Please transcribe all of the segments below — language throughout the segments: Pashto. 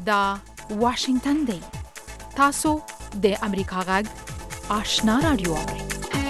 دا واشنگتن دی. تاسو د امریکا غږ آشنا رادیو اورئ.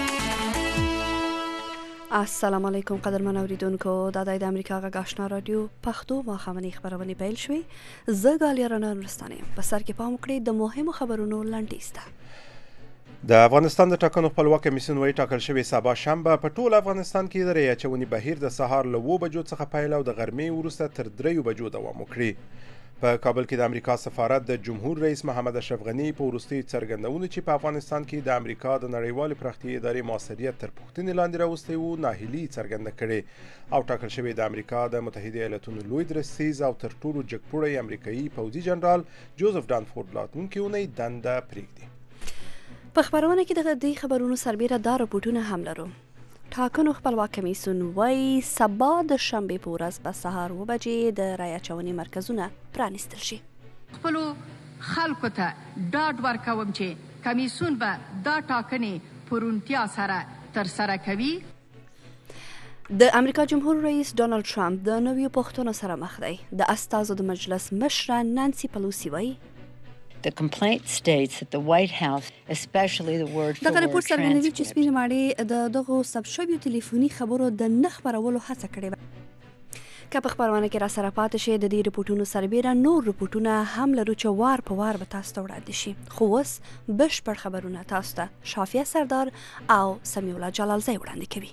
السلام علیکم قدرمن اوریدونکو، دا د امریکا غږ آشنا رادیو پښتو ماښامنۍ خپرونې پیل شوې. زه ګالیا رڼا نورستان یم. په سر کې پام وکړئ د مهمو خبرونو لنډیز ده. د افغانستان د ټاکنو خپلواک کمیسیون وایي ټاکل شوې سبا شنبه په ټول افغانستان کې د رایې اچونې بهیر د سهار له 7 بجو څخه پیل او د غرمې وروسته تر 3 بجو دوام وکړي. په کابل کې د امریکا سفارت د جمهور رئیس محمد اشرف غني په وروستي څرګندونو چې په افغانستان کې د امریکا د نړیوالې پراختیایي ادارې موثریت تر پوښتنې لاندې راوستی و، ناهیلي څرګنده کړې او ټاکل شوې د امریکا د متحده ایالاتونو لوی درستیز او تر ټولو جګپوړی امریکایي پوځي جنرال جوزف دانفورد راتلونکې اونۍ دنده پرېږدي. په خبرونه کې د دې خبرونو سربیره دا رپورټونه هم لرو. ټاکنو خپلواک کمیسیون وایي سبا د شنبې په ورځ به سهار 7 بجې د رایې اچونې مرکزونه پرانیستل شي. خپلو خلکو ته ډاډ ورکوم چې کمیسیون به دا ټاکنې په روڼتیا سره ترسره کوي. د امریکا جمهور رئیس ډونالډ ټرمپ د نویو پوښتنو سره مخ دی. د استازو د مجلس مشره نانسي پلوسی وایي The complaint states that the White House, especially the word for دغه word رپورټ څرګندوي چې transcript, سپینې ماڼۍ د دغو ثبت شویو ټلیفوني خبرو د نه خپرولو هڅه کړې وه. که په خپرونه کې را سره پاتې شي د دې رپورټونو سربیره نور رپورټونه هم لرو چې وار په وار به تاسو ته وړاندې شي. خو اوس بشپړ خبرونه تاسو ته شافیه سردار او سمیع الله جلالزی وړاندې کوي.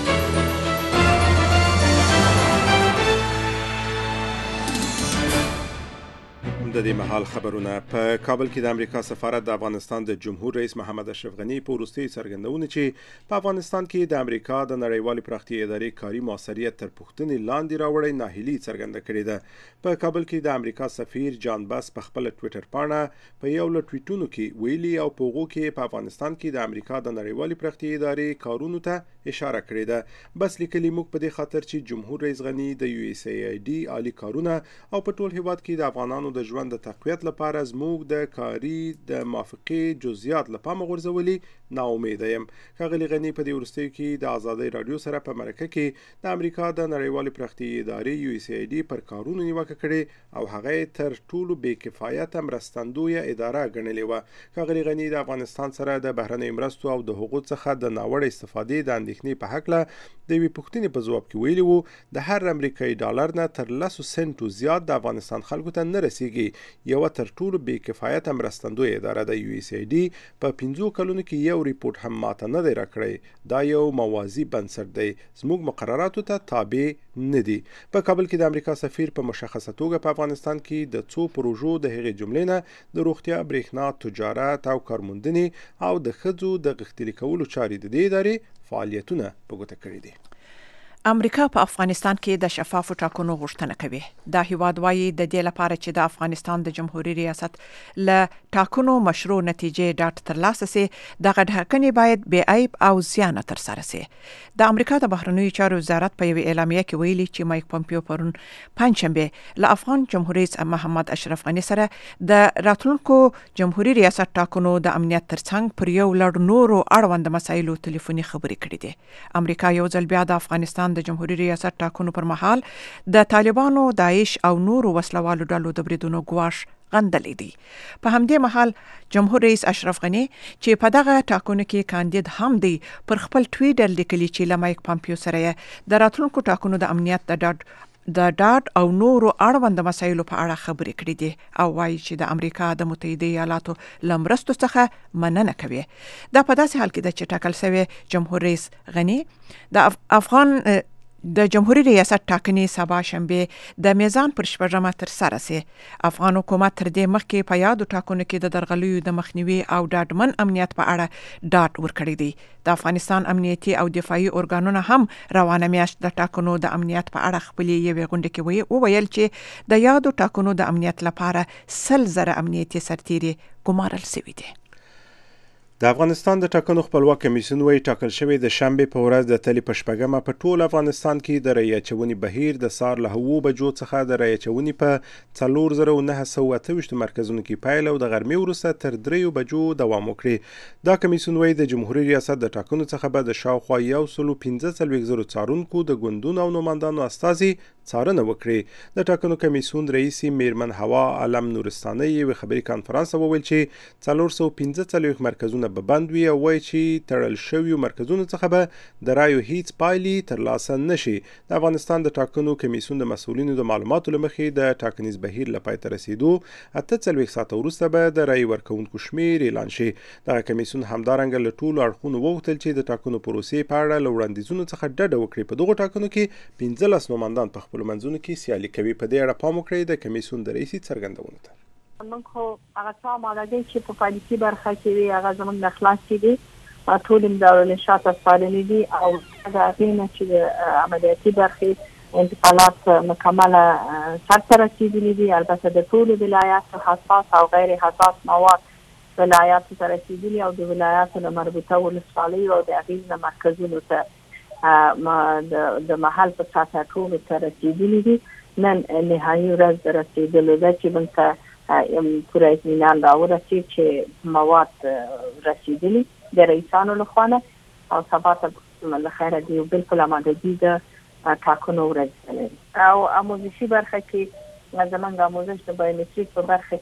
د دې مهال خبرونه. په کابل کې د امریکا سفارت د افغانستان د جمهور رئیس محمد اشرف غني په وروستي څرګندونه چې په افغانستان کې د امریکا د نړیوالې پراختیایي ادارې کاري موثریت تر پوښتنې لاندې راوړی ناهیلي څرګنده کړې ده. په کابل کې د امریکا سفیر جان بس په خپل ټویټر پاڼه په یو له ټویټونو کې ویلي او په هغو کې په افغانستان کې د امریکا د نړیوالې پراختیایي ادارې کارونو ته اشاره کړې ده. بس لیکلي موږ په دې خاطر چې جمهور رئیس غني د USAID عالی کارونه او په ټول هیواد کې د افغانانو د ژوند د تقویت لپاره زموږ د کاري د موافقې جزئیات له پامه غورځولي ناامیده یم. ښاغلي غني په دې وروستیو کې د ازادۍ راډیو سره په مرکه کې د امریکا د نړیوالې پراختیایي ادارې USAID پر کارونو نیوکه کړې او هغه تر ټولو بې کفایته مرستندویه اداره ګڼلې وه. ښاغلي غني د افغانستان سره د بهرنیو مرستو او د هغو څخه د ناوړه استفادې د اندېښنې په هکله د یوې پوښتنې په ځواب کې ویلي وو د هر امریکایي ډالر نه تر 10 سنټو زیات د افغانستان خلکو ته نه رسیږي. یو تر ټولو بې کفایته مرستندویه اداره د USAID په 15 کلونو کې یو ریپورت هم ماته نه دی راکړی. دا یو موازی بنسټ دی، زموږ مقرراتو ته تابع نه دي. په کابل کې د امریکا سفیر په مشخصه توګه په افغانستان کې د څو پروژو د هغې جملې نه د روغتیا، برېښنا، تجارت او کارموندنې او د ښځو د غښتلي کولو چارې د دې ادارې فعالیتونه په ګوته کړي دي. امریکا په افغانستان کې د شفافو ټاکنو غوښتنه کوي. دا هیواد وایي د دې لپاره چې د افغانستان د جمهوریت ریاست له ټاکنو مشروع نتیجې ډاټ ترلاسه سي، دغه ټاکنې باید بې عیب او زیانه ترسره سي. د امریکا د بهرنیو چارو وزارت په یوې اعلامیه کې ویلي چې مایک پومپیو پرون پنځشنبه له افغان جمهوریت محمد اشرف غني سره د راتلونکو جمهوریت ریاست ټاکنو د امنیت ترڅنګ پر یو لړ نورو اړوند مسایلو ټلیفوني خبرې کړې دي. امریکا یو ځل بیا د افغانستان د جمهوریت ریاست ټاکنو پر مهال د طالبانو، داعش او نورو وسلوالو ډلو د بریدونو ګواښ غندلې دي. په همدې مهال جمهور رئیس اشرف غني چې په دغه ټاکنو کې کاندید هم دی پر خپل ټویټر لیکلي چې له مایک پومپیو سره د راتلونکو ټاکنو د امنیت د ډاډ او نورو اړوند مسایلو په اړه خبرې کړې دي او وایي چې د امریکا د متحده ایالاتو له مرستو څخه مننه کوي. دا په داسې حال کې ده چې ټاکل شوی جمهور رئیس غني د افغان د جمهوریت ریاست ټاکنې سبا شنبه د میزان پر 6مه ترسره سي. افغان حکومت تر دې مخکې په یادو ټاکنو کې د درغلیو د مخنیوي او ډاډمن امنیت په اړه ډاډ ورکړی دی. د افغانستان امنیتي او دفاعي ارګانونه هم روانه میاشت د ټاکنو د امنیت په اړه خپلې یوې غونډې کې وویل چې د یادو ټاکنو د امنیت لپاره 100,000 امنیتي سرتیري ګمارل شوي دي. د افغانستان د ټاکنو خپلواک کمیسیون وایي ټاکل شوی د شنبې په ورځ د تلې په شپږمه په ټول افغانستان کې د رایې اچونې بهیر د سهار له 7 بجو څخه د رایې اچونې په 4928 مرکزونو کې پیل او د غرمې وروسته تر 3 بجو دوام وکړي. دا کمیسیون وایي د جمهوریت ریاست د ټاکنو څخه به د شاوخوا 115,000 څارونکو د ګوندونو او نمایندانو استازي څارنه وکړي. د ټاکنو کمیسیون رئیس میرمن هوا علم نورستاني یو خبري کانفرنس وویل چې 415 مرکزونه به بند وي او وایي چې تړل شویو مرکزونو څخه به د رایو هیڅ پایلې ترلاسه نشي. د افغانستان د ټاکنو کمیسیون د مسؤلینو د معلوماتو له مخې د ټاکنیز بهیر له پای ته رسیدو 48 ساعته وروسته به د رایې ورکوونکو شمیر اعلان شي. دغه کمیسیون همدارنګه له ټولو اړخونو وغوښتل چې د ټاکنو پروسې په اړه له وړاندیزونو څخه ډډه وکړي. په دغو ټاکنو کې 15 نمایندان په خپلو منځونو کې سیالي کوي. په دې اړه پام وکړئ د کمیسیون د رئیس څرګندونه ته. موږ خو هغه څه عمله دي چې په پالیسي برخه کې وي هغه زموږ د اخلاص دي ټول د شاته سپارلي دي او د هغې چې د عملیاتي برخې انتقالات مکمله سرته رسیدلي دي. البته د ټولو ولایاتو حساس او غیر حساس مواد ولایاتو ته رسیدلي او د ولایاتو له مربوطه ولسوالیو او د هغې نه مرکزونو ته د محل په سطحه ټولو ته رسیدلي دي. نن نهایي ورځ د رسیدلو ده چې موږ ته پوره اطمینان راورسید چې مواد رسیدلي د رئیسانو لخوا نه او سبا ته له خیره دي بالکل آمادګي د ټاکنو ورځ لري. او آموزشي برخه کې زموږ آموزش د بایومتریک په برخه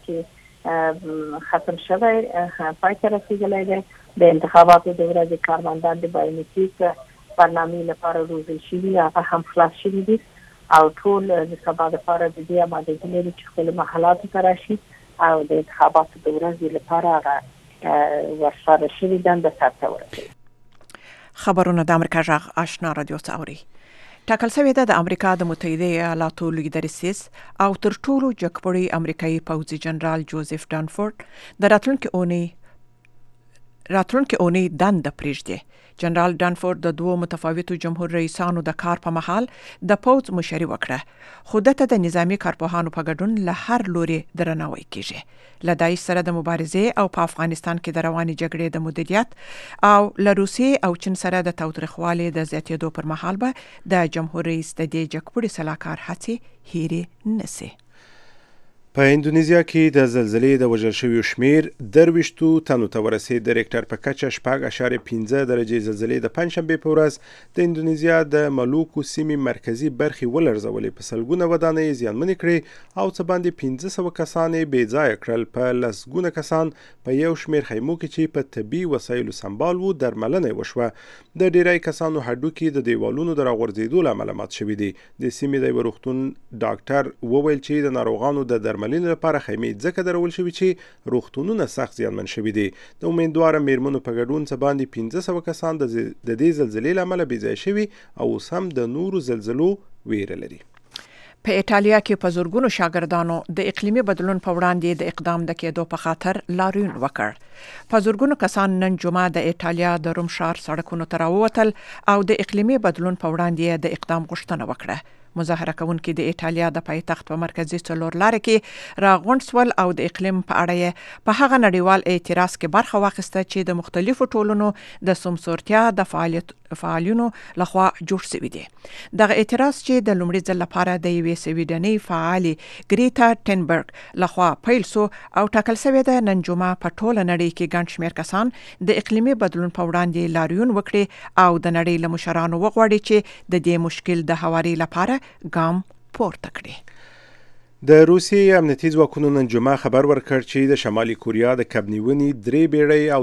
کې ختم شوی پای ته رسیدلی دی. د انتخاباتو د ورځې کارمندان د بایومتریک برنامې لپاره روزل شوي هغه هم خلاص شوي دي او ټول د سبا لپاره د دې آمادګي لري چې خپل محلاتو ته راشي او د انتخاباتو د ورځې لپاره هغه ورسره شوي دنده سرته ورسوي. خبرونه د امریکا غږ آشنا رادیو څاوري. ټاکل شوې ده د امریکا د متحده ایالاتو لوی رئیس او تر ټولو جګپړی امریکایي پوځي جنرال جوزف ډانفورد د راتلونکي اونۍ دنده پرېږدي. جنرال ډانفورد د دوو متفاوتو جمهور رئیسانو د کار په مهال د پوځ مشري وکړه خو دته د نظامی کارپوهانو په ګډون له هر لوري درناوی کیږي. له داعش سره د مبارزې او په افغانستان کې د رواني جګړې د مدیریت او له روسیې او چین سره د تاوتریخوالي د زیاتېدو پر مهال به د جمهور رئیس د دې جګپړي سلاکار هڅې هېرې نشي. په اندونیزیا کې د زلزلې د وژل شویو شمیر 23 تنو ته ورسید. د ریکټر په کچه 4.5 درجې زلزلې د پنځشنبې په ورځ د اندونیزیا د ملوکو سیمې مرکزی برخې ولړزولې، په سلګونه ودانۍ زیانمنې کړې او څه باندې 1500 کسان بې ځایه کړل. په لسګونه کسان په یو شمیر خیمو کې چې په طبي وسایلو سمبال وو درملنه وشوه. د ډیری کسانو هډوکي د دیوالونو د راغورځېدو له امله مات شوي دي. د سیمې د روغتون ډاکټر وویل چې د ناروغانو د درملنې لپاره خیمې ځکه درول شوي چې روغتونونه سخت زیانمن شوي دي. د امیدواره میرمنو په ګډون څه باندې 1500 کسان د دې زلزلې له امله بې ځایه شوي او اوس هم د نورو زلزلو ویره لري. په ایټالیا کې په زورګونو شاګردانو د اقلیمي بدلون په وړاندې د اقدام د کېدو په خاطر لاریون وکړ. په زورګونو کسان نن جمعه د ایټالیا د روم ښار سړکونو ته راووتل او د اقلیمي بدلون په وړاندې د اقدام غوښتنه وکړه. مظاهره کوونکي د ایټالیا د پایتخت په مرکزی څلور لارې کې راغونډ شول او د اقلیم په اړه په هغه نړیوال اعتراض کې برخه واخیسته چې د مختلفو ټولنو د سمسورتیا د فعالینو لخوا جوړ شوی دی. دغه اعتراض چې د لومړي ځل لپاره د یوې سویډنۍ فعالي ګریتا ټنبرګ لخوا پیل سو او ټاکل شوی دی نن جمعه په ټوله نړۍ کې ګڼ شمېر کسان د اقلیمي بدلون په وړاندې لاریون وکړي او د نړۍ له مشرانو وغواړي چې د دې مشکل د هواري لپاره ګام پورته کړي. د روسیې امنیتي ځواکونو نن جمعه خبر ورکړ چې د شمالي کوریا د کب نیونې 3 بیړۍ او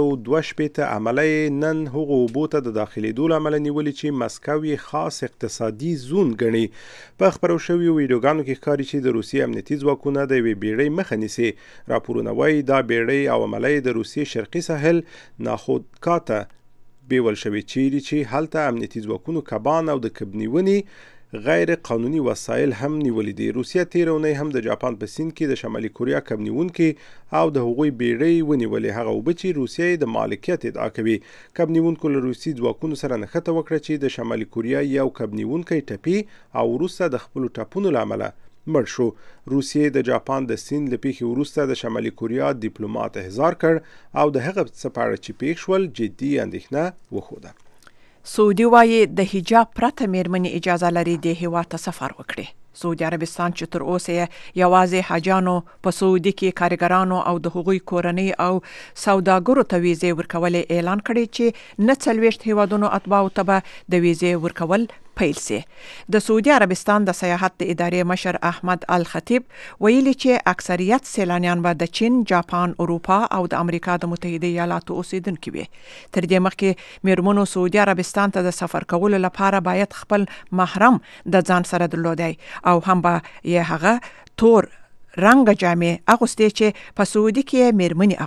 202 عمله نن هغو اوبو ته د داخلېدو له امله نیولې چې مسکو یې خاص اقتصادي زون ګڼي. په خپرو شویو ویډیوګانو کې ښکاري چې د روسیې امنیتي ځواکونه د یوې بیړۍ مخه نیسي. راپورونه وایي دا بیړۍ او عمله د روسیې شرقي ساحل ناخودکا ته بیول شوې چیرې چې هلته امنیتي ځواکونو کبان او د کب نیونې غیر قانوني وسایل هم نیولې دي. روسیه تیر اونۍ هم د جاپان په سیند کې د شمالي کوریا کب نیونکي او د هغوی بیړۍ ونیولې، هغه اوبه چې روسیه د مالکیت ادعا کوي. کب نیونکو له روسي ځواکونو سره نښته وکړه چې د شمالي کوریا یو کب نیونکی ټپي او وروسته د خپلو ټپونو له امله مړ شو. روسیې د جاپان د سین له پیښې وروسته د شمالي کوریا ډیپلوماټ احضار کړ او د هغه څه په اړه چې پیښ شول جدي اندېښنه وښوده. سعودي وايي د حجاب پرته میرمنې اجازه لري د هیواد ته سفر وکړي. سعودي عربستان چې تر اوسه یوازې حاجانو په سعودي کې کارګرانو او د هغوی کورنۍ او سوداګرو ته ویزې ورکول اعلان کړي چې نه 40 هیوادونو اتباعو ته به د ویزې ورکول پیل سي. د سعودي عربستان د سیاحت د ادارې مشر احمد الخطیب ویلي چې اکثریت سیلانیان به د چین، جاپان، اروپا او د امریکا د متحده ایالاتو اوسیدونکي وي. تر دې مخکې میرمنو سعودي عربستان ته د سفر کولو لپاره باید خپل محرم د ځان سره درلودای او هم به یې هغه تور رنګ جامې اغوستې چې په سعودي کې میرمنې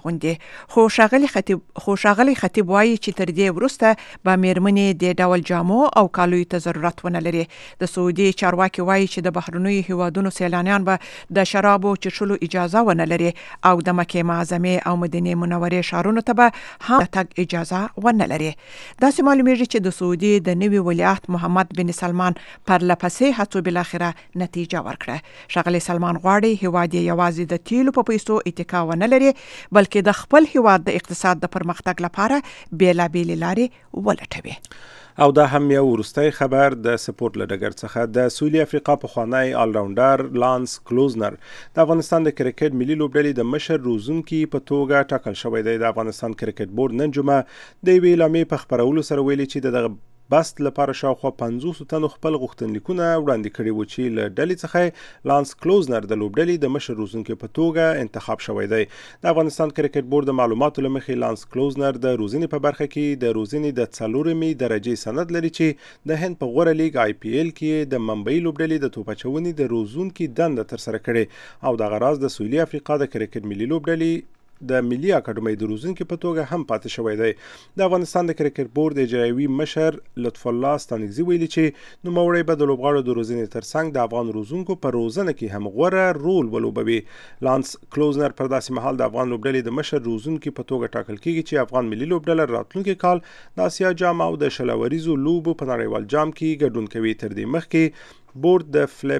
اغوندي. خو ښاغلی خطیب وایي چې تر دې وروسته به میرمنې د ډول جامو او کالیو ته ضرورت ونه لري. د سعودي چارواکي وایي چې د بهرنیو هیوادونو سیلانیان به د شرابو چښلو اجازه ونه لري او د مکې معظمې او مدینه منورې ښارونو ته به هم تګ اجازه ونه لري. داسې معلومیږي چې د سعودي د نوي ولیعهد محمد بن سلمان پرلپسې هڅو بالاخره نتیجه ورکړه. ښاغلی سلمان غواړي هیواد یوازې د تیلو په پیسو اتکا ونه لري بلکې د خپل هیواد د اقتصاد د پرمختګ لپاره بیلابېلې لارې ولټوي. او دا هم یو وروستی خبر د سپورت له ډګر څخه. د سویلي افریقا پخوانی آلراونډر لانس کلوزنر د افغانستان د کرکټ ملي لوبډلې د مشر روزونکي په توګه ټاکل شوی دی. د افغانستان کرکټ بورډ نن جمعه د یوې اعلامیې په خپرولو سره ویلي چې دغه بست لپاره شاوخوا 500 تنو خپل غوښتنلیکونه وړاندې کړي وو چې له ډلې څخه لانس کلوزنر د لوبډلې د مشر روزونکي په توګه انتخاب شوی دی. د افغانستان کرکټ بورډ د معلوماتو له مخې لانس کلوزنر د روزنې په برخه کې د روزنې د 4مې درجې سند لري چې د هند په غوره لیګ IPL کې د ممبئی لوبډلې د توپ اچونې د روزونکي دنده ترسره کړې او د غراض د سویلي افریقا د کرکټ ملي لوبډلې د ملي اکاډمۍ د روزونکي په توګه هم پاتې شوی دی. د افغانستان د کرکټ بورډ د اجرایوي مشر لطف الله ستانکزي ویلي چې نوموړی به د لوبغاړو د روزنې ترڅنګ د افغان روزونکو په روزنه کې هم غوره رول ولوبوي. لانس کلوزنر پر داسې مهال د افغان لوبډلې د مشر روزونکي په توګه ټاکل کیږي چې افغان ملي لوبډله راتلونکي کال د اسیا جام او د شلوریزو لوبو په نړیوال جام کې ګډون کوي. تر دې مخکې بورډ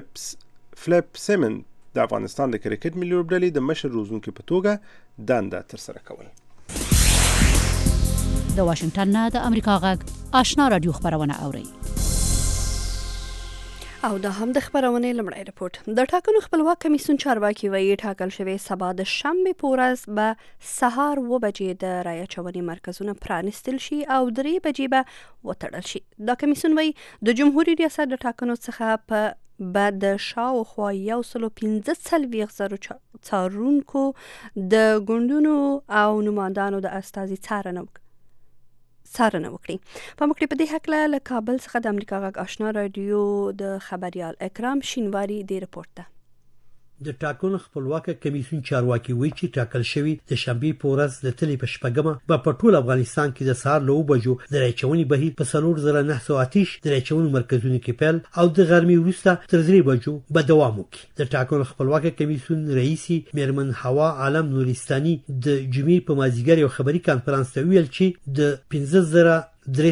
د فلیپ سیمن د افغانستان د کرکټ ملي لوبډلې د مشر روزونکي په توګه دنده ترسره کول. د واشنگټن نه د امریکا غږ آشنا رادیو خبرونه اوري. او دا هم د خبرونې لمړی رپورټ. د ټاکنو خپلواک کمیسیون چارواکي وایي ټاکل شوی سبا د شنبې په ورځ به سهار 9 بجې د رایه اچونې مرکزونه پرانیستل شي او 3 بجې به وتړل شي. دا کمیسیون وایي د جمهوریت ریاست د ټاکنو څخه په بعد د شاوخوا 115,000 څارونکو د ګوندونو او نمایندانو د استازي څارنه وکړي. په مکړې په دې هکله له کابل څخه د امریکا غږ آشنا رادیو د خبريال اکرام شینواری د رپورت ده. د ټاکنو خپلواک کمیسیون چارواکي وایي چې ټاکل شوی د شنبې په ورځ د تلې په شپږمه به په ټول افغانستان کې د سهار له 9 بجو د رایې اچونې بهیر په 4908 د رایې اچونې مرکزونو کې پیل او د غرمې وروسته تر 3 بجو به دوام وکړي. د ټاکنو خپلواک کمیسیون رئیس میرمن هوا عالم نورستاني د جمعې په مازیګر یو خبري کانفرنس ته ویل چې د 15303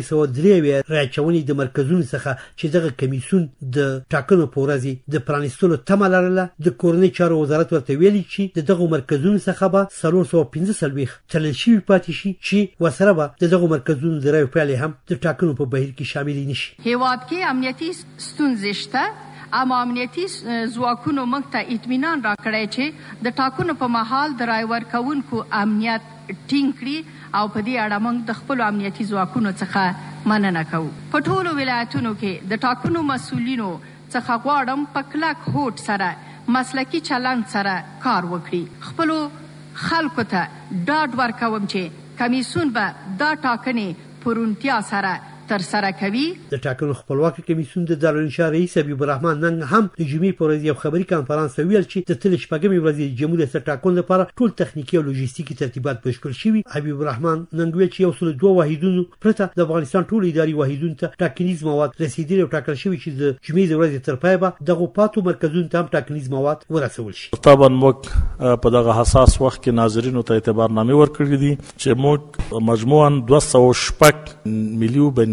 راچونې د مرکزونو څخه چې دغه کمیسیون د ټاکنو په ورځ د پرانیستلو تمه لرله. د کورنۍ چارو وزارت ورته ویلي چې دغه مرکزونو څخه به 315 تلل شوي پاتې شي چې ورسره به دغه مرکزونو د رایو پیل هم د ټاکنو په بهیر کې شامل نشي. هیواد کې امنیتي ستونزې شته اما امنیتي ځواکونو موږ ته اطمینان راکړی چې د ټاکنو په مهال د رای ورکوونکو امنیت ټینګ کړي او په دې اړه موږ د خپل امنیتي ځواکونو څخه مننه کوو. په ټولو ولایتونو کې د ټاکنو مسؤلینو څخه غواړم په کلک هوډ سره مسلکي چلند سره کار وکړي. خپلو خلکو ته ډاډ ورکوم چې کمیسیون به دا ټاکنې پرونتیا سره ترسره کوي. د ټاکنو خپلواک کمیسیون د دارالانشا رئیس حبیب الرحمن نن هم د جمعې په ورځ یو خبري کانفرنس ویل چې د تل شپږمې ورځې جمهوریت ټاکنو لپاره ټول تخنیکی او لوجستیکي ترتیبات بشکل شوي. حبیب الرحمن نن ویل چې 2 واحدونو پرته د افغانستان ټول اداري واحدونو ته ټاکنیز مواد رسیدلي او ټاکل شوی چې د جمعې د ورځې تر پایه به دغه پاتو مرکزونو ته هم ټاکنیز مواد ورسول شي. طبعا موږ په دغه حساس وخت کې ناظرینو ته اعتبارنامې ورکړې دي چې موږ مجموعاً 206 ملي او بین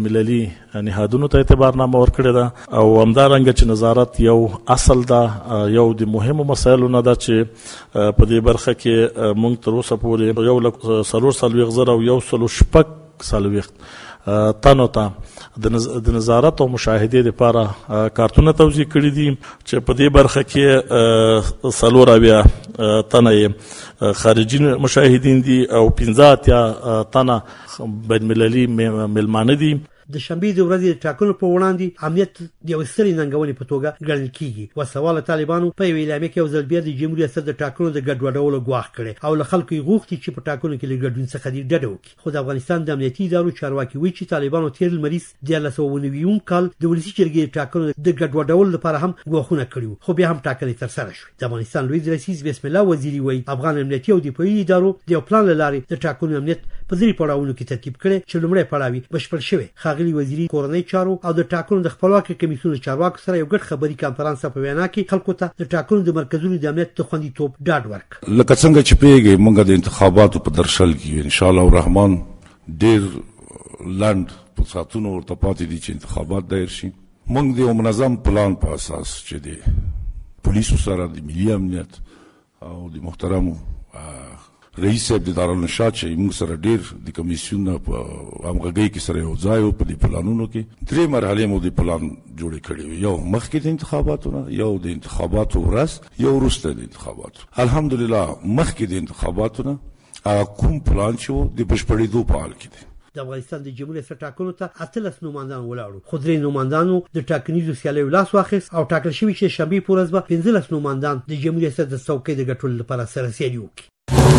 المللي نهادونو ته اعتبارنامه ورکړې ده او همدارنګه چې نظارت یو اصل ده، یو د مهمو مسایلو نه ده چې په دې برخه کې موږ تر اوسه پورې 140,000 او 160 تنو ته د نظارت او مشاهدې لپاره کارتونه توزیع کړي دي چې په دې برخه کې 4 تنه خارجي مشاهدین دي او 15 تنه بین المللي ملمانه دي. د شنبې د ورځې د ټاکنو په وړاندې امنیت د یو سترې ننګونې په توګه ګڼل کیږي. وسوال طالبانو په یو اعلامیه کې یو ځل بیا د جمهوریت ریاست د ټاکنو د ګډوډولو ګواښ کړي او له خلکو یې غوښتي چې په ټاکنو کې له ګډون څخه دې ډډه وکړي. خو د افغانستان د امنیتي ادارو چارواکي وایي چې طالبانو تیر لمریز 1990 کال د ولسي جرګې د ټاکنو د ګډوډولو لپاره هم ګواښونه کړي، خو بیا هم ټاکنې ترسره شوې. د افغانستان لوی رئیس بسم الله وزیری وایي افغان امنیتي او دفاعي ادارو د یو پلان لارې د ټاکنو امنیت په ځینې پړاوونو کې ترتیب کړي چې لومړی پړاو بشپړ شوی. ښاغلي وزیری کورنۍ چارو او د ټاکنو د خپلواکۍ کمیسیون چارواکو سره یو ګډ خبري کانفرنس په وینا کې خلکو ته د ټاکنو د مرکزونو د امنیت د خوندیتوب ډاډ ورکړ. لکه څنګه چې پیږي موږ د انتخاباتو په درشل کې ان شاء الله الرحمن ډیر لاند په ساتونو ورته پاتې دي چې انتخابات دایر شي. موږ د یو منظم پلان په اساس چې د پولیسو سره د ملي امنیت او د محترم رئیس صاحب د دارالنشاط چې موږ سره ډیر د کمیسیون په همغږۍ کې سره یو ځای او په دې پلانونو کې 3 مرحلې مو د پلان جوړ کړی، یو مخکې د انتخاباتو، یو د انتخاباتو ورځ، یو وروسته د انتخاباتو. الحمدلله مخکې د انتخاباتو نه کوم پلان چې د بشپړېدو په حال کې دی. د افغانستان د جمهوریت ریاست ټاکنو ته 18 نوماندان ولاړو، خو 3 نوماندانو د ټاکنیزو سیالیو لاس واخیست او ټاکل شوی چې شنبې په ورځ به 15 نوماندان د جمهوریت ریاست د څوکۍ د ګټلو لپاره سره سیالي وکړي.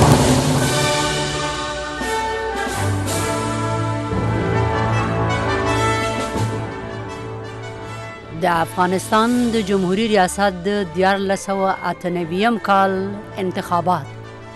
د افغانستان د جمهوریت ریاست د 1998 کال انتخابات.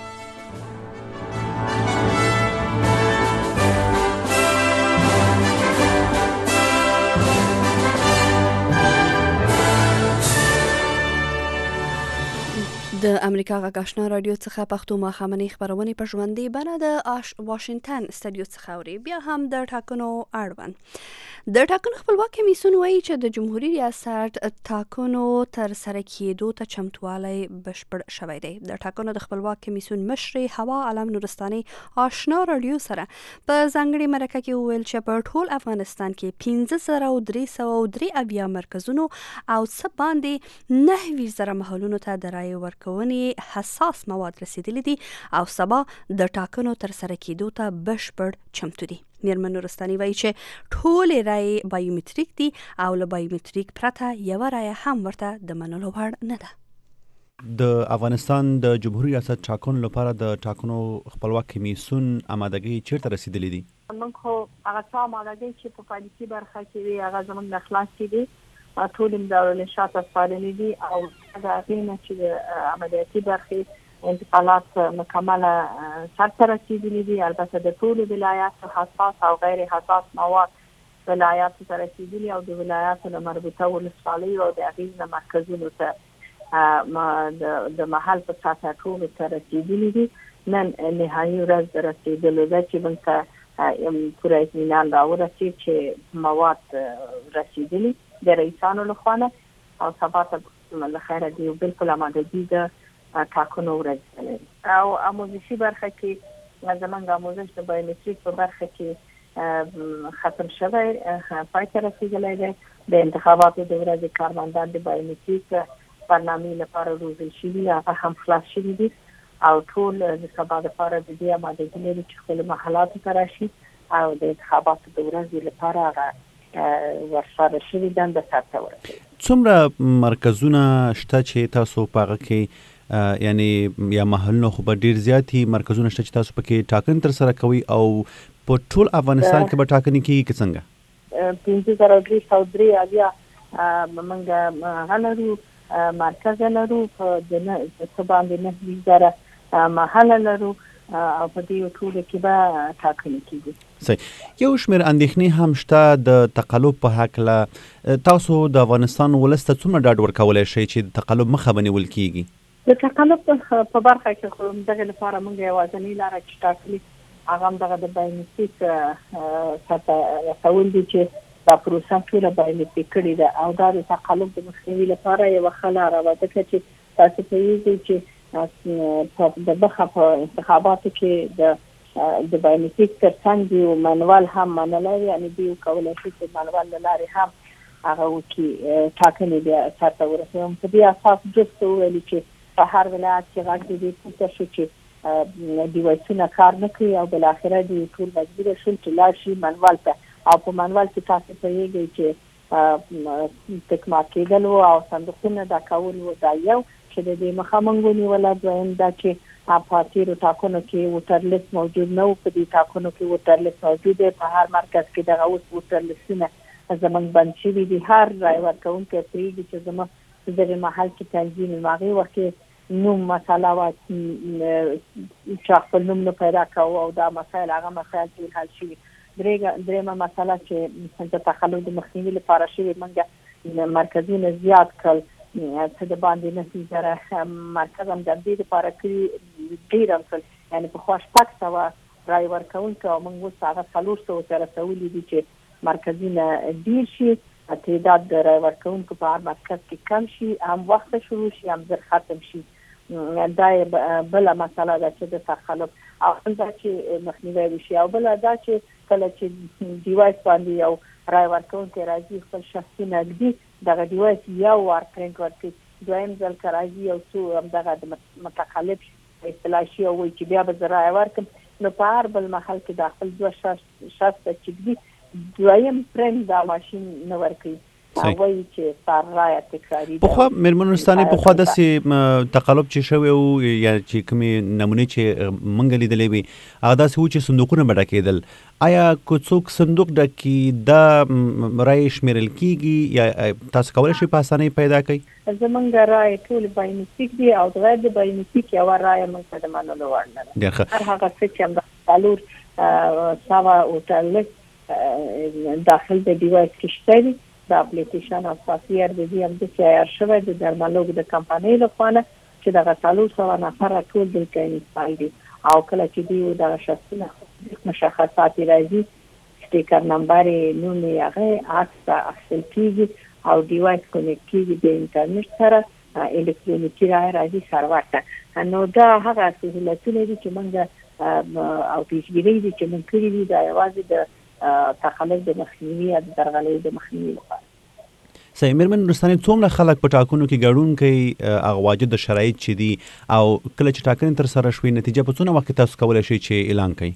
د امریکا غږ آشنا رادیو څخه پښتو ماښامنۍ خبرونه په ژوندۍ بڼه د واشنگټن سټډیو څخه اوري. بیا هم د ټاکنو اړوند د ټاکنو خپلواک کمیسیون وایي چې د جمهوریت ریاست ټاکنو تر سره کېدو ته چمتوالی بشپړ شوی دی. د ټاکنو د خپلواک کمیسیون مشر هوا عالم نورستاني آشنا رادیو سره په ځانګړي مرکه کې وویل چې په ټول افغانستان کې 15,303 مرکزونو او څه باندې 9,000 محلونو ته د رایې ورکولو حساس مواد رسیدلی دي او سبا د ټاکنو تر سره کېدو ته بشپړ چمتو دي. میرمن نورستاني وایي چې ټولې رایې بایومتریک دي او له بایومتریک پرته یوه رایه هم ورته د منلو وړ نه ده. د افغانستان د جمهوریت ریاست ټاکنو لپاره د ټاکنو خپلواک کمیسیون آمادګۍ چیرته رسیدلې دي؟ موږ خو هغه څه آمادګۍ چې په پالیسي برخه کې وي هغه زموږ د اخلاص کې دي، ټول دارالنشاط سپارلي دي او د هغې نه چې د عملیاتي برخې انتقالات مکمله سرته رسیدلي دي. البته د ټولو ولایاتو حساس او غیر حساس مواد ولایاتو ته رسیدلي او د ولایاتو له مربوطه ولسوالیو او د هغې نه مرکزونو ته د محل په سطحه ټولو ته رسیدلي دي. نن نهایي ورځ د رسیدلو ده چې موږ ته پوره اطمینان راورسید چې مواد رسیدلي د رئیسانو لخوا نه او سبا ته له خیره د یو بلکل آمادګي د ټاکنو ورځ لري. او آموزشي برخه کې زموږ آموزش د بایومتریک په برخه کې ختم شوی، پای ته رسیدلی دی. د انتخاباتو د ورځې کارمندان د بایومتریک برنامې لپاره روزل شوي، هغه هم خلاص شوي دي او ټول د سبا لپاره د دې آمادګي لري چې خپلو محلاتو ته راشي او د انتخاباتو د ورځې لپاره هغه ورسره شوي دنده سرته ورسوي. څومره مرکزونه شته چې تاسو په هغه کې یعنی یا محلونه خو به ډیر زیاتې مرکزونه شته چې تاسو پکې ټاکنې ترسره کوئ او په ټول افغانستان کې به ټاکنې کېږي که څنګه؟ 15,303 موږ هغه لرو، مرکز لرو، په څه باندې 9,000 محله لرو او په دې ټولو کې به ټاکنې کېږي. صحیح. یو شمېر اندېښنې هم شته د تقلب په هکله. تاسو د افغانستان ولس ته څومره ډاډ ورکولی شئ چې د تقلب مخه به نیول کېږي؟ د تقلب په برخه کې خو دغې لپاره موږ یوازینۍ لاره چې ټاکلي هغه دغه د بایومټریک څخه رسول دي چې دا پروسه ټول بایومټریک کړي ده او دا د تقلب د مخنیوي لپاره یو خلاره وده چې تاسو ته یې چې د بخښه په انتخاباتو کې د بایومټریک ترڅنګ یو منوال هم منلای یعنی دی کولای شي چې منوال لاري هم هغه وکي ټاکنې بیا ساته ورسوم په دې اساس جست ویل چې په هر ولایت کې راځي دې څه چې دیوایسونه کار نه کوي او بل اخره دی ټول مجبور شول چې لاشي منوال ته او په منوال کې تاسو ته یې چې تکما کېدل او صندوقونه دا کول و دا یو چې د مخامنګونی ولا دویم دا چې اپاتیرو ټاکنو کې ووټر لیست موجود نه و په دې ټاکنو کې ووټر لیست موجود دی په هر مرکز کې دغه ووټر لیستونه زمونږ بند شوي دي هر رای ورکوونکی پرېږدي چې زموږ په دغه محل کې تنظیم هغې وخت کې نوم مسله وه چې خپل نوم نه پیدا کوو او دا مسایل هغه مسایل ټول حل شوي درېیمه مسله چې د تخلف د مخنیوي لپاره شوي موږ مرکزونه زیات کړل څه د باندې 9,000 مرکز هم د دې لپاره کړي ډېر هم کړل یعنې پخوا 600 رای ورکوونکي او موږ اوس هغه 400 ته رسولي دي چې مرکزونه ډېر شي تعداد د رای ورکوونکو په هر مرکز کې کم شي هم وخت شروع شي هم زر ختم شي دا بله مسله ده چې د تخلف او دا چې مخنیوی وشي او بله دا چې کله چې ډیوایس باندې یو رای ورکوونکی راځي خپل شخصي نقدي دغه ډیوایس یو وار پرنټ ورکړي دویم ځل که راځي یو څو همدغه د متخلف اصطلاح شي او وایي چې بیا به زه رای ورکړم نو په هر بل محل کې د خپل 2 شخصه چې دي دویم پرنټ دا ماشین نه ورکړي وایي چې سار رای تکراري پخوا مېرمن نورستاني پخوا داسې تقلب چې شوی و یا چې کومې نمونې چې موږ لیدلې وي هغه داسې و چې صندوقونه به ډکېدل آیا که څوک صندوق ډکي دا رای شمیرل کېږي یا تاسو کولی شئ په اسانۍ پیدا کړئ زمونږ رای ټول بایومټریک دي او د غیر د بایومټریک یوه رایه موږ ته د منلو وړ نه ده هر هغه څه چې همدغه 400 ووټر لیست داخل د ډیوایس کې شته دي د اپلیکیشن او سافټویر د دې هم د تیار شوی د درملوګ د کمپنۍ لخوا چې دغه 400 نفر ټول دلته انسټال دي او کله چې دوی دغه شخصونه مشخصات راځي سټیکر نمبر نوم یې هغه عکس اخیستل کېږي او ډیوایس کنیکټ کېږي د انټرنیټ سره الکترونیکي راځي سرور ته نو دا هغه سهولتونه دي چې موږ او پیشګیري دي چې موږ کړي دي دا یوازې د تخلف د مخنیوي یا د درغلۍ د مخنیوي لپاره صحیح مېرمن نورستاني څومره خلک په ټاکنو کې ګډون کوي هغه واجد شرایط چې دي او کله چې ټاکنې ترسره شوي نتیجه په څونه وخت کې تاسو کولی شئ چې اعلان کړئ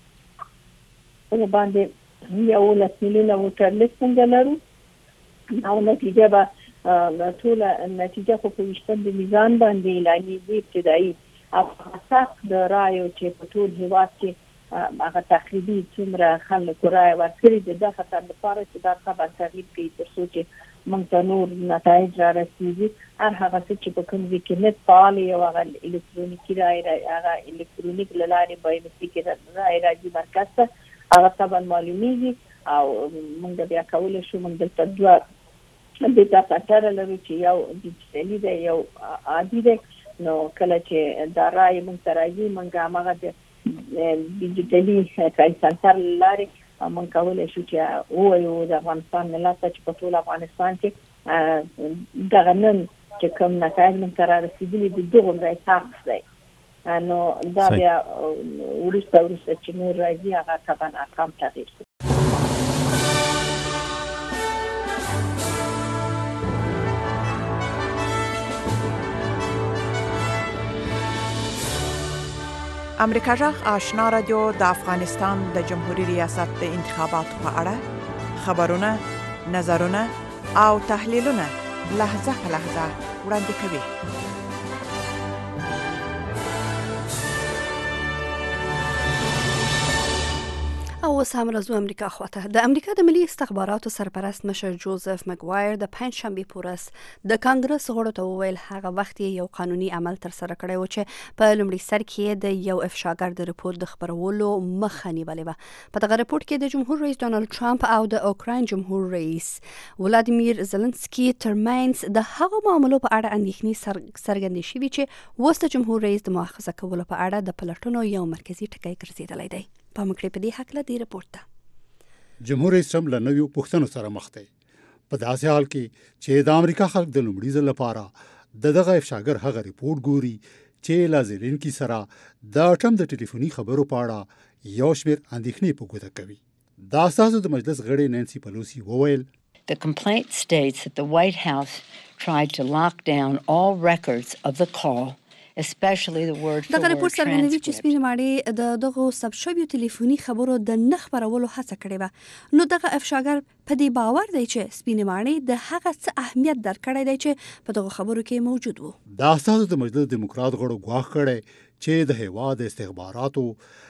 په باندې 11 میلیونه ووټر لیست موږ لرو او نتیجه به ټوله نتیجه خو په 20 د میزان باندې اعلانېږي ابتدایي او اساس د رایو چې په ټول هېواد کې هغه تقریبي څومره خلکو رای ورکړي د دغه خطر لپاره چې دا خبر تغییر کوي تر څو چې موږ ته نور نتایج را رسېږي هر هغه څه چې په کوم ځای کې نت فعال یو هغه الکترونیکي رای هغه الکترونیک له لارې بایومټریک رای راځي مرکز ته هغه طبعا معلومیږي او موږ بیا کولی شو موږ دلته 2 ډیټا سنټر لرو چې یو ډیجیټلي دی یو عادي دی نو کله چې دا رای موږ ته راځي موږ هغه ډیجیټلي کال سنټر لاري موږ کولی شو چې وایو د افغانستان ملت چې په ټول افغانستان کې دغه نن چې کوم نتایج موږ ته را رسېدلي دي دغه ځای ساخت دی نو دا بیا وروسته چې نور راځي هغه طبعا ارقام تغییر کوي امریکا جغ آشنا رادیو د افغانستان د جمهوریت ریاست د انتخاباتو په اړه خبرونه، نظرونه او تحلیلونه لحظه په لحظه وړاندې کوي. او اوس هم راځو امریکا خواته. د امریکا د ملي استخباراتو سرپرست مشر جوزف مګوایر د پنځشنبه پورس د کانګرس غړو ته وویل هغه وخت یو قانوني عمل تر سره کړی و چې په لومړي سر کې د یو افشاګر د رپورت د خبرولو مخه نیولې وه. په دغه رپورت کې د جمهور رئیس ډانلډ ټرمپ او د اوکراین جمهور رئیس ولادیمیر زلنسکي ترمنځ د هغو معاملو په اړه اندېښنې څرګندې شوې چې اوس د جمهور رئیس د مؤاخذه کولو په اړه د پلټنو یو مرکزي ټکی ګرځېدلی دی. پام کړئ په دې هکله دې رپورټ ته. جمهور رئیس ټرمپ له نویو پوښتنو سره مخ دی په داسې حال کې چې د امریکا خلک د لومړي ځل لپاره دغه افشاګر هغه ریپورت ګوري چې لا زیلینسکي سره د ټرمپ د ټلیفوني خبرو په اړه یو شمېر اندېښنې په ګوته کوي. د اساسو د مجلس غړي نانسي پلوسی وویل The complaint states that the White House tried to lock down all records of the call, especially the word for دغه word رپورټ څرګندوي چې transcript. سپینې ماڼۍ د دغو ثبت شویو ټلیفوني خبرو د نه خپرولو هڅه کړې وه. نو دغه افشاګر په دې باور دی چې سپینې ماڼۍ د هغه څه اهمیت درکړی دی چې په دغو خبرو کې موجود وو. د اساسو د مجلس دیموکرات غړو ګواښ کړی چې د هیواد استخباراتو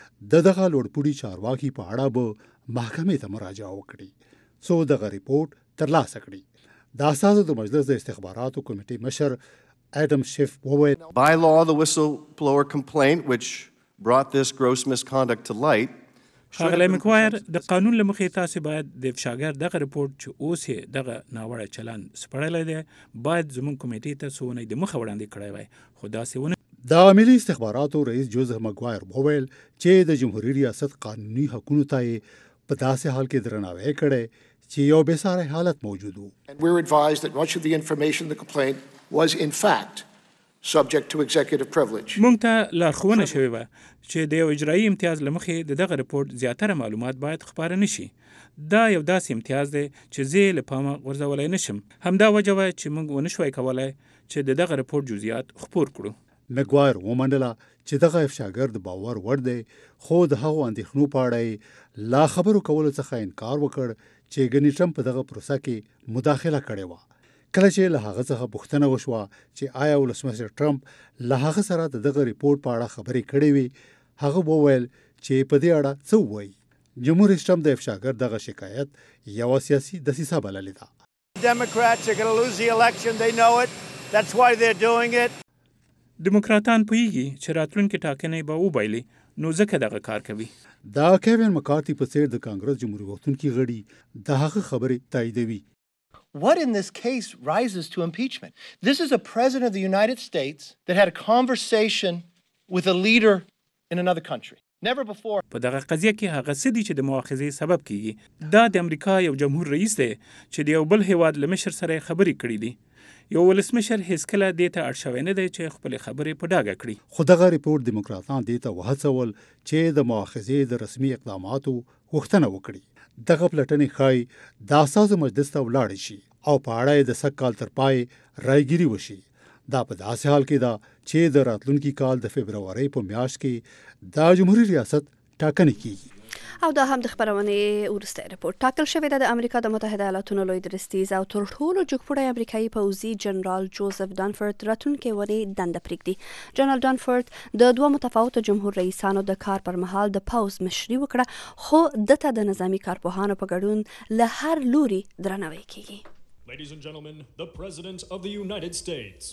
دغه لوړپوړي چارواکي په اړه به محکمې ته مراجعه وکړي څو دغه ریپورت ترلاسه کړي. د اساسو د مجلس د استخباراتو کمیټې مشر Adam Schiff وویل By law, the whistleblower complaint, which brought this gross misconduct to light, ښاغلی مکوایر د قانون له مخې تاسې باید د افشاګر دغه رپورټ چې اوس یې دغه ناوړه چلند سپړلی دی باید زموږ کمیټې ته څو اونۍ دمخه وړاندې کړی وای، خو داسې ونه. د ملي استخباراتو رئیس جوزف مکوایر وویل چې د جمهوریت ریاست قانوني حقونو ته یې په داسې حال کې درناوی کړی چې یو بېساری حالت موجود و. And we're advised that much of the information in the complaint was in fact subject to executive privilege. مونږ ته لارښوونه شوې وه چې د یو اجرایي امتیاز له مخې د دغه رپورټ زیاتره معلومات باید خپاره نشي. دا یو داسې امتیاز دی چې زه یې له پامه غورځولی نشم. همدا وجه وه چې موږ ونه شوی کولی چې د دغه رپورټ جزئیات خپور کړو. مګوایر ومنله چې دغه افشاګر د باور وړ دی، خو د هغو اندېښنو په اړه لا خبرو کولو څخه انکار وکړ چې ګنې ټرمپ په دغه پروسه کې مداخله کړې وه. کله چې له هغه څخه پوښتنه وشوه چې آیا ولسمشر ټرمپ له هغه سره د دغه ریپورټ په اړه خبرې کړې وي، هغه وویل چې په دې اړه څه ووایي. جمهور رئیس ټرمپ د افشاګر دغه شکایت یوه سیاسي دسیسه بللې ده. Democrats are going to lose the election. They know it. That's why they're doing it. دیموکراتان پوهیږي چې راتلونکي ټاکنې به وبایلي، نو ځکه دغه کار کوي. دا کیوین مکارتي په څیر د کانګرس جمهوریت غوښتونکي غړي د هغه خبرې تاییدوي. What in this case rises to impeachment? This is a president of the United States that had a conversation with a leader in another country. Never before. په دغه قضیه کې هغه څه دي چې د مؤاخذې سبب کیږي. دا د امریکا یو جمهور رئیس دی چې د یو بل هیواد له مشر سره خبرې کړې دي. یو ولسمشر هیڅکله دې ته اړ شوی نه دی چې خپلې خبرې په ډاګه کړي. خو دغه ریپورټ دیموکراتان دې ته وهڅول چې د مؤاخذې د رسمي اقداماتو غوښتنه وکړي. دغه پلټنې ښایي د اساسو مجلس ته ولاړې شي او په اړه یې د سږ کال تر پای رایګیري وشي. دا په داسې حال کې ده چې د راتلونکي کال د فبرورۍ په میاشت کې د جمهوریت ریاست ټاکنې کیږي. او دا هم د خبرونې وروستی رپورټ. ټاکل شوې ده د امریکا د متحده ایالاتونو لوی درستیز او تر ټولو جګپوړی امریکایي پوځي جنرال جوزف دانفورد راتلونکې اونۍ دنده پرېږدي. جنرال دانفورد د دوه متفاوتو جمهور رئیسانو د کار پر مهال د پوځ مشري وکړه، خو دته د نظامي کارپوهانو په ګډون له هر لوري درناوی کیږي. Ladies and gentlemen, the President of the United States.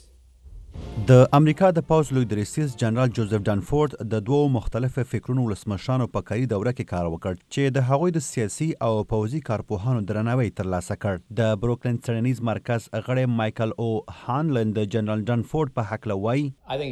د امریکا د پوځ لوی درستیز جنرال جوزف دانفورد د دوو مختلفو فکرونو ولسمشرانو په کاري دوره کې کار وکړ چې د هغوی د سیاسي او پوځي کارپوهانو درناوی ترلاسه کړ. د بروکلین څېړنیز مرکز غړی مایکل او هانلن د جنرال دانفورد په هکله وایي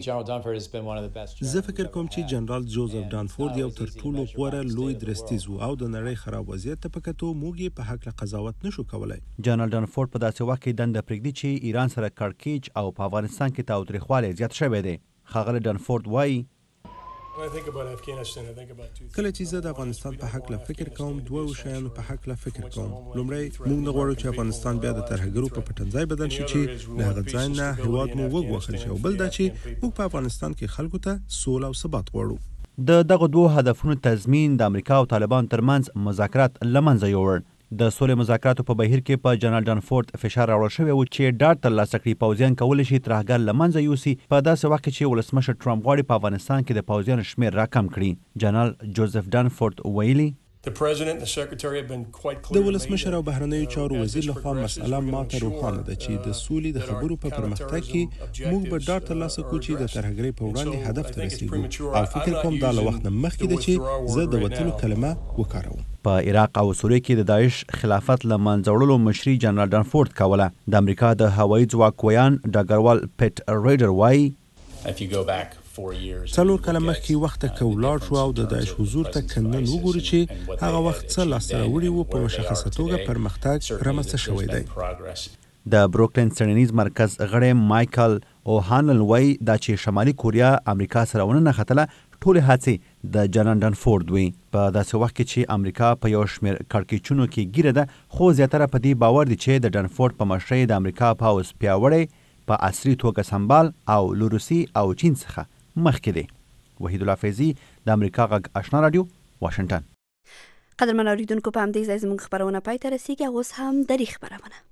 زه فکر کوم چې جنرال جوزف دانفورد یو تر ټولو غوره لوی درستیز و او د نړۍ خراب وضعیت ته په کتو موږ یې په هکله قضاوت نشو کولی. جنرال دانفورد په داسې وخت کې دنده پرېږدي چې ایران سره کړکېچ او په افغانستان کې تاوتریخوالی زیات شوی دی. ښاغلی دانفورد وایي کله چې زه د افغانستان په هکله فکر کوم دوه شیانو په هکله فکر کوم. لومړی موږ نه غواړو چې افغانستان بیا د ترهګرو په پټنځای بدل شي چې له هغه ځای نه هېواد مو وګوښل شي، او بل دا چې موږ په افغانستان کې خلکو ته سوله او ثبات غواړو. د دغه دوه هدفونو تضمین د امریکا او طالبانو ترمنځ مذاکرات له منځه یوړل. د سولې مذاکراتو په بهیر کې په جنرال دانفورد فشار راوړل شوی و چې ډاډ ترلاسه کړي پوځیان کولی شي ترهګر له منځه یوسي په داسې وخت کې چې ولسمشر ټرمپ غواړي په افغانستان کې د پوځیانو شمېر راکم کړي. جنرال جوزف دانفورد ویلي د ولسمشر او بهرنیو چارو وزیر لخوا مسئله ماته روښانه ده چې د سولې د خبرو په پرمختګ کې موږ به ډاډ ترلاسه کړو چې د ترهګرۍ په وړاندې هدف ته رسیږو، او فکر کوم دا له وخت نه مخکې ده چې زه د وتلو کلمه وکاروم. په عراق او سوریه کې د داعش خلافت له منځه وړلو مشري جنرال دانفورد کوله. د امریکا د هوایي ځواک ویان ډګروال پیټ ریډر وایي څلور کاله مخکې وخت ته ولاړ شو او د داعش حضور ته کنن وګوري چې هغه وخت څه لاسته راوړي وو په مشخصه توګه پرمختګ رامنځته شوی دی. د بروکلین څېړنیز مرکز غړی مایکل اوهانل وایي دا چې شمالي کوریا امریکا سره ونه نښتله ټولې هڅې د جنرال ډنفورد وي په داسې وخت کې چې امریکا په یو شمېر کړکېچونو کې ګیره ده خو زیاتره په دې باور دي چې د ډنفورد په مشرۍ د امریکا پوځ پیاوړی په عصري توګه سمبال او له روسي او چین څخه مخکې دی. وحید الله فیضي د امریکا غږ آشنا رادیو واشنګټن. قدرمن اوریدونکو په همدې ځای زموږ خپرونه پای ته رسیږي. اوس هم درې خبرونه